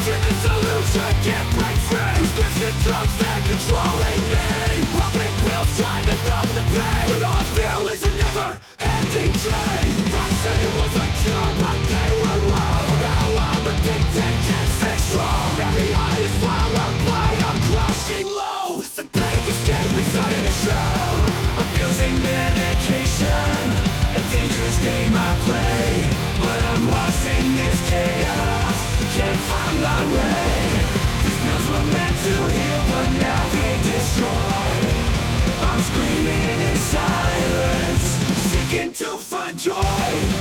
the solution, can't break free. Prescription drugs that controlling me. Public wills trying to numb the pain, but all I feel is a never-ending chain. I said it was a cure, but they were wrong. Now I'm addicted, can't stay strong. Every eye is flower blind, I'm crushing low. The pain is getting me started to show. I'm using medication, a dangerous game I play, but I'm lost in this chaos, can't find my way. These pills were meant to heal, but now they destroy. I'm screaming in silence, seeking to find joy.